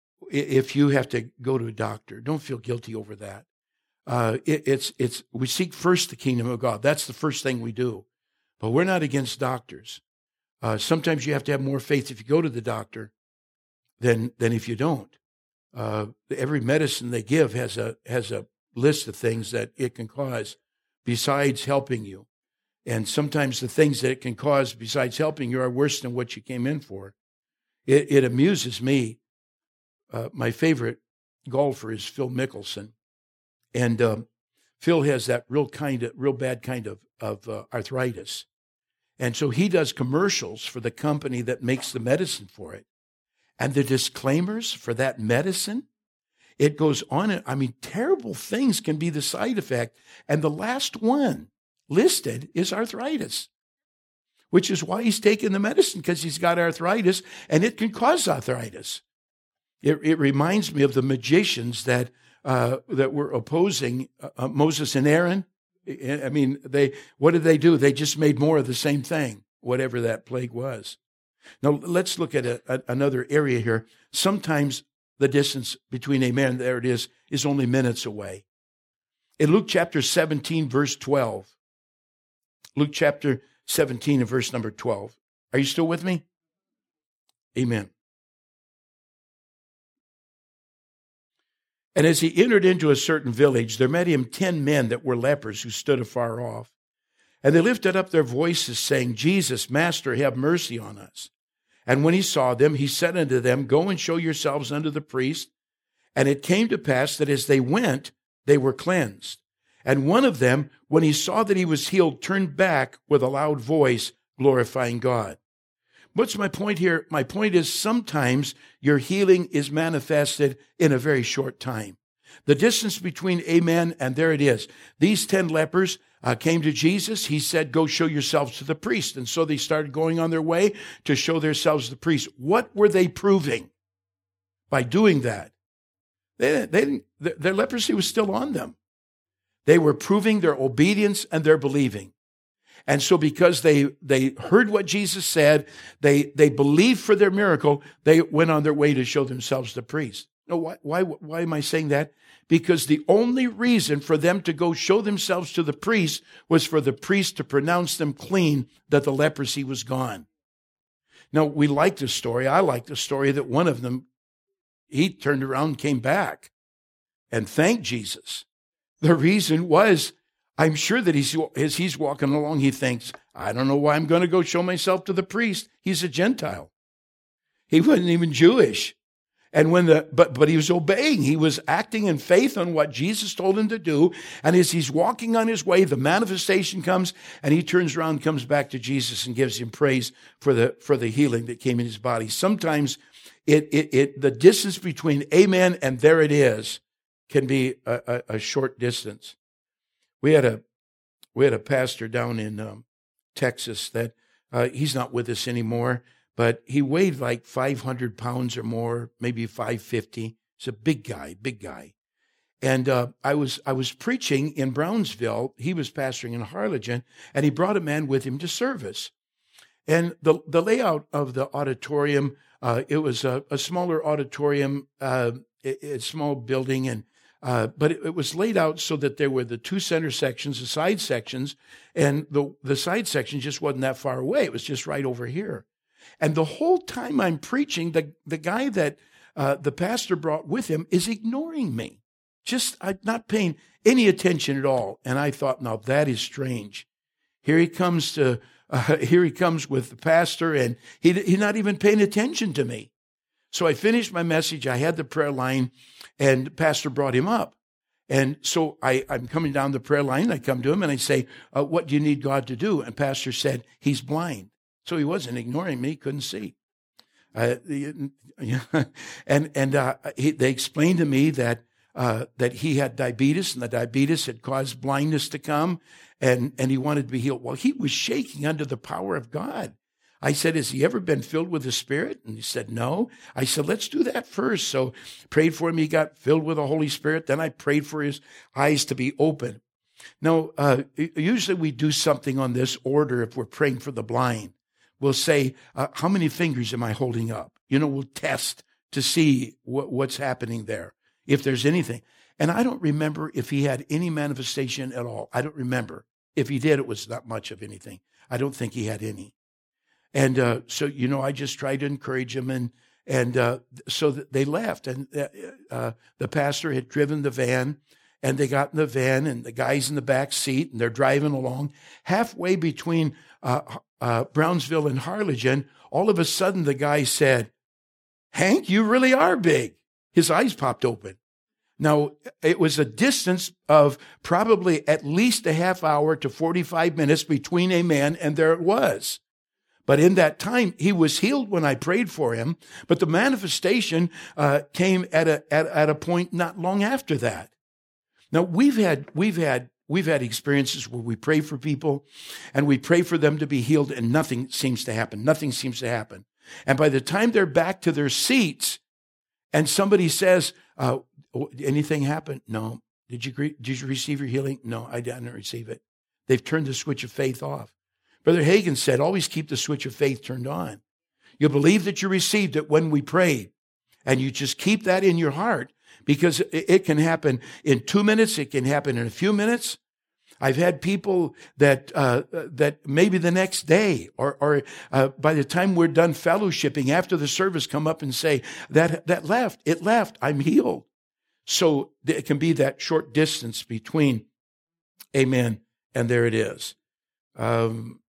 if you have to go to a doctor. Don't feel guilty over that. Uh, it, it's it's we seek first the kingdom of God. That's the first thing we do. But we're not against doctors. Uh, sometimes you have to have more faith if you go to the doctor than than if you don't. Uh, every medicine they give has a has a list of things that it can cause besides helping you. And sometimes the things that it can cause besides helping you are worse than what you came in for. It, it amuses me. Uh, my favorite golfer is Phil Mickelson. And um, Phil has that real kind of, real bad kind of, of uh, arthritis. And so he does commercials for the company that makes the medicine for it. And the disclaimers for that medicine, it goes on. I mean, terrible things can be the side effect. And the last one listed is arthritis, which is why he's taking the medicine, because he's got arthritis, and it can cause arthritis. It, it reminds me of the magicians that uh, that were opposing uh, Moses and Aaron. I mean, they what did they do? They just made more of the same thing, whatever that plague was. Now, let's look at a, a, another area here. Sometimes the distance between amen, there it is, is only minutes away. In Luke chapter seventeen, verse twelve, Luke chapter seventeen and verse number twelve. Are you still with me? Amen. And as he entered into a certain village, there met him ten men that were lepers who stood afar off. And they lifted up their voices, saying, Jesus, Master, have mercy on us. And when he saw them, he said unto them, Go and show yourselves unto the priest. And it came to pass that as they went, they were cleansed. And one of them, when he saw that he was healed, turned back with a loud voice, glorifying God. What's my point here? My point is sometimes your healing is manifested in a very short time. The distance between amen and there it is. These ten lepers uh, came to Jesus. He said, go show yourselves to the priest. And so they started going on their way to show themselves to the priest. What were they proving by doing that? They, they didn't, their leprosy was still on them. They were proving their obedience and their believing. And so because they, they heard what Jesus said, they, they believed for their miracle, they went on their way to show themselves to the priest. No, why, why, why am I saying that? Because the only reason for them to go show themselves to the priest was for the priest to pronounce them clean, that the leprosy was gone. Now, we like the story. I like the story that one of them, he turned around and came back and thanked Jesus. The reason was, I'm sure that he's, as he's walking along, he thinks, I don't know why I'm going to go show myself to the priest. He's a Gentile. He wasn't even Jewish. And when the, but, but he was obeying. He was acting in faith on what Jesus told him to do. And as he's walking on his way, the manifestation comes and he turns around and comes back to Jesus and gives him praise for the, for the healing that came in his body. Sometimes it, it, it, the distance between amen and there it is can be a, a, a short distance. We had a, we had a pastor down in um, Texas that uh, he's not with us anymore, but he weighed like five hundred pounds or more, maybe five fifty. He's a big guy, big guy. And uh, I was I was preaching in Brownsville. He was pastoring in Harlingen, and he brought a man with him to service. And the the layout of the auditorium, uh, it was a, a smaller auditorium, uh, a, a small building, and uh, but it, it was laid out so that there were the two center sections, the side sections, and the the side section just wasn't that far away. It was just right over here. And the whole time I'm preaching, the the guy that uh, the pastor brought with him is ignoring me. Just uh, not paying any attention at all. And I thought, now that is strange. Here he comes to, uh, here he comes with the pastor, and he, he's not even paying attention to me. So I finished my message. I had the prayer line, and the pastor brought him up. And so I, I'm coming down the prayer line. I come to him and I say, uh, what do you need God to do? And pastor said, he's blind. So he wasn't ignoring me, couldn't see. Uh, and and uh, he, they explained to me that Uh, that he had diabetes, and the diabetes had caused blindness to come, and, and he wanted to be healed. Well, he was shaking under the power of God. I said, has he ever been filled with the Spirit? And he said, no. I said, let's do that first. So prayed for him. He got filled with the Holy Spirit. Then I prayed for his eyes to be open. Now, uh, usually we do something on this order if we're praying for the blind. We'll say, uh, how many fingers am I holding up? You know, we'll test to see what, what's happening there, if there's anything. And I don't remember if he had any manifestation at all. I don't remember. If he did, it was not much of anything. I don't think he had any. And uh, so, you know, I just tried to encourage him. And and uh, so they left. And uh, uh, the pastor had driven the van, and they got in the van, and the guy's in the back seat, and they're driving along. Halfway between uh, uh, Brownsville and Harlingen, all of a sudden the guy said, Hank, you really are big. His eyes popped open. Now, it was a distance of probably at least a half hour to forty-five minutes between a man, and there it was. But in that time, he was healed when I prayed for him, but the manifestation uh, came at a at, at a point not long after that. Now, we've had we've had we've had experiences where we pray for people, and we pray for them to be healed, and nothing seems to happen. Nothing seems to happen. And by the time they're back to their seats, and somebody says, uh, anything happened? No. Did you, did you receive your healing? No, I didn't receive it. They've turned the switch of faith off. Brother Hagin said, always keep the switch of faith turned on. You believe that you received it when we prayed, and you just keep that in your heart, because it can happen in two minutes. It can happen in a few minutes. I've had people that uh, that maybe the next day or, or uh, by the time we're done fellowshipping after the service come up and say, that that left, it left, I'm healed. So it can be that short distance between amen, and there it is. Um,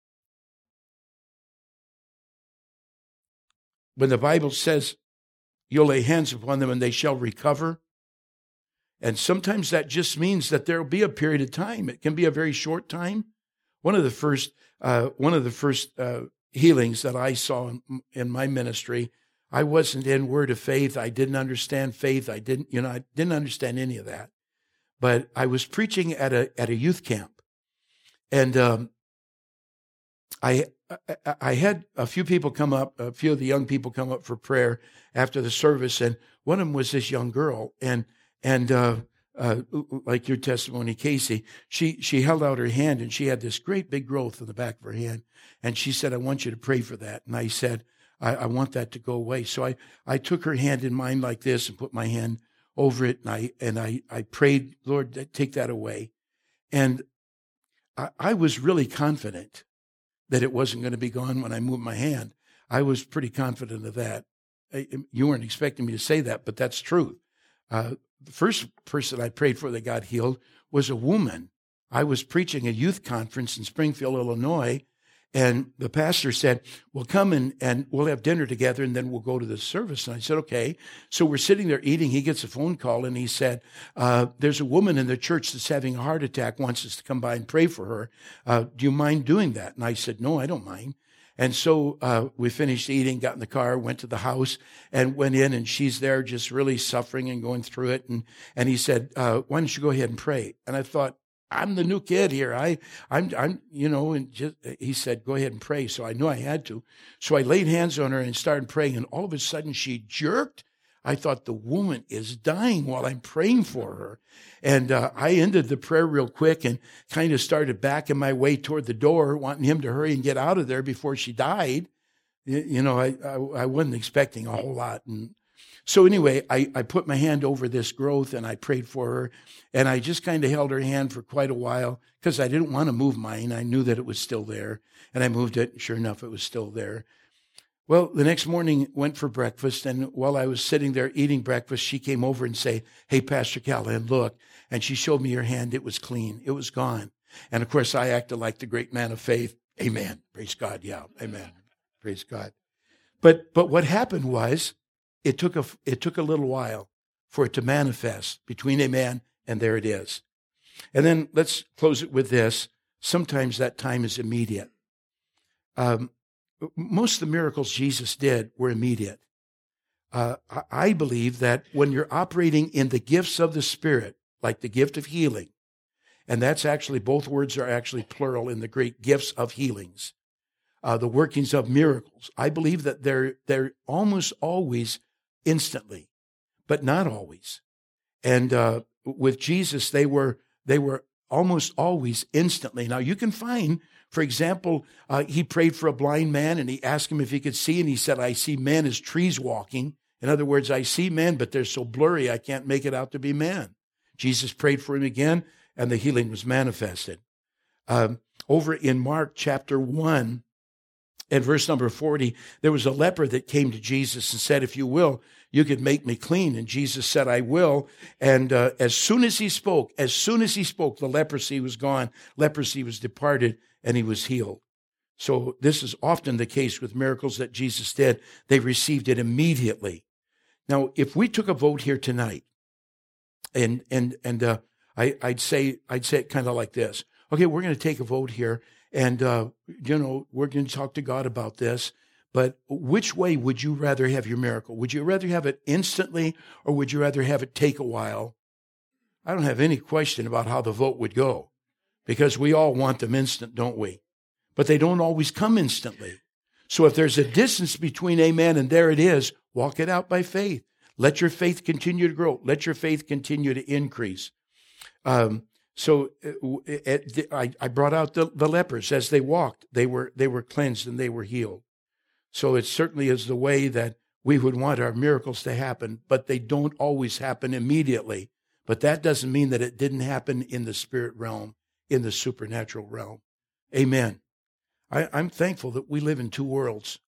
when the Bible says you'll lay hands upon them and they shall recover, and sometimes that just means that there will be a period of time. It can be a very short time. One of the first, uh, one of the first uh, healings that I saw in, in my ministry, I wasn't in Word of Faith. I didn't understand faith. I didn't, you know, I didn't understand any of that. But I was preaching at a at a youth camp, and um, I I had a few people come up, a few of the young people come up for prayer after the service, and one of them was this young girl, and. And uh, uh, like your testimony, Casey, she she held out her hand, and she had this great big growth in the back of her hand. And she said, I want you to pray for that. And I said, I, I want that to go away. So I, I took her hand in mine like this and put my hand over it, and I and I, I prayed, Lord, take that away. And I, I was really confident that it wasn't going to be gone when I moved my hand. I was pretty confident of that. I, you weren't expecting me to say that, but that's true. Uh, The first person I prayed for that got healed was a woman. I was preaching a youth conference in Springfield, Illinois, and the pastor said, well, come and, and we'll have dinner together, and then we'll go to the service. And I said, okay. So we're sitting there eating. He gets a phone call, and he said, uh, there's a woman in the church that's having a heart attack, wants us to come by and pray for her. Uh, do you mind doing that? And I said, no, I don't mind. And so uh, we finished eating, got in the car, went to the house, and went in, and she's there just really suffering and going through it. And and he said, uh, why don't you go ahead and pray? And I thought, I'm the new kid here. I, I'm, I'm, you know, and just, he said, go ahead and pray. So I knew I had to. So I laid hands on her and started praying. And all of a sudden she jerked. I thought the woman is dying while I'm praying for her. And uh, I ended the prayer real quick and kind of started backing my way toward the door, wanting him to hurry and get out of there before she died. You, you know, I, I, I wasn't expecting a whole lot. And so anyway, I, I put my hand over this growth and I prayed for her. And I just kind of held her hand for quite a while because I didn't want to move mine. I knew that it was still there. And I moved it. Sure enough, it was still there. Well, the next morning went for breakfast, and while I was sitting there eating breakfast, she came over and said, hey, Pastor Callahan, look. And she showed me her hand. It was clean. It was gone. And, of course, I acted like the great man of faith. Amen. Praise God. Yeah. Amen. Praise God. But but what happened was it took a, it took a little while for it to manifest between amen and there it is. And then let's close it with this. Sometimes that time is immediate. Um Most of the miracles Jesus did were immediate. Uh, I believe that when you're operating in the gifts of the Spirit, like the gift of healing, and that's actually, both words are actually plural in the Greek, gifts of healings, uh, the workings of miracles, I believe that they're, they're almost always instantly, but not always. And uh, with Jesus, they were, they were almost always instantly. Now, you can find, for example, uh, he prayed for a blind man and he asked him if he could see, and he said, I see men as trees walking. In other words, I see men, but they're so blurry I can't make it out to be men. Jesus prayed for him again, and the healing was manifested. Um, over in Mark chapter one, and verse number forty, there was a leper that came to Jesus and said, if you will, you could make me clean. And Jesus said, I will. And uh, as soon as he spoke, as soon as he spoke, the leprosy was gone, leprosy was departed, and he was healed. So this is often the case with miracles that Jesus did. They received it immediately. Now, if we took a vote here tonight, and and and uh, I, I'd say I'd say it kind of like this. Okay, we're going to take a vote here, and uh, you know we're going to talk to God about this. But which way would you rather have your miracle? Would you rather have it instantly, or would you rather have it take a while? I don't have any question about how the vote would go, because we all want them instant, don't we? But they don't always come instantly. So if there's a distance between amen and there it is, walk it out by faith. Let your faith continue to grow. Let your faith continue to increase. Um, so uh, I, I brought out the, the lepers. As they walked, they were they were cleansed and they were healed. So it certainly is the way that we would want our miracles to happen, but they don't always happen immediately. But that doesn't mean that it didn't happen in the spirit realm, in the supernatural realm. Amen. I, I'm thankful that we live in two worlds.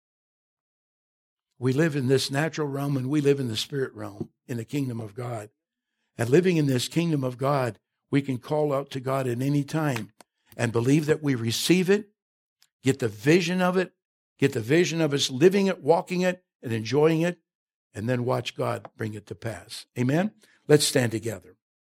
We live in this natural realm and we live in the spirit realm, in the kingdom of God. And living in this kingdom of God, we can call out to God at any time and believe that we receive it, get the vision of it, get the vision of us living it, walking it, and enjoying it, and then watch God bring it to pass. Amen? Let's stand together.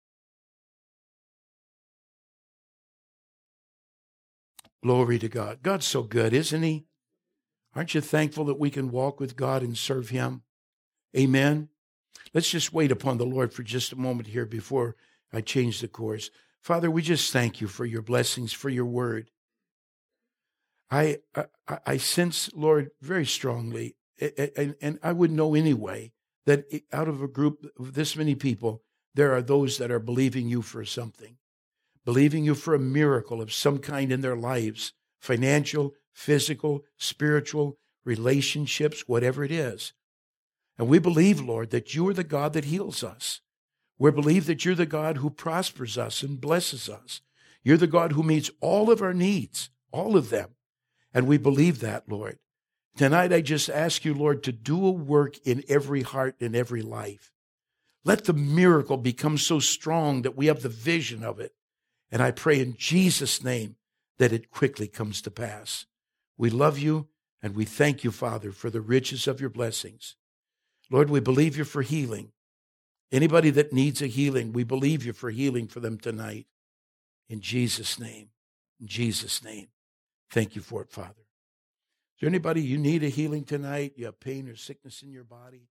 Glory to God. God's so good, isn't he? Aren't you thankful that we can walk with God and serve him? Amen. Let's just wait upon the Lord for just a moment here before I change the course. Father, we just thank you for your blessings, for your word. I I, I sense, Lord, very strongly, and, and I would know anyway, that out of a group of this many people, there are those that are believing you for something, believing you for a miracle of some kind in their lives, financial, physical, spiritual, relationships, whatever it is. And we believe, Lord, that you are the God that heals us. We believe that you're the God who prospers us and blesses us. You're the God who meets all of our needs, all of them. And we believe that, Lord. Tonight, I just ask you, Lord, to do a work in every heart and every life. Let the miracle become so strong that we have the vision of it. And I pray in Jesus' name that it quickly comes to pass. We love you and we thank you, Father, for the riches of your blessings. Lord, we believe you for healing. Anybody that needs a healing, we believe you for healing for them tonight. In Jesus' name, in Jesus' name. Thank you for it, Father. Is there anybody you need a healing tonight? You have pain or sickness in your body?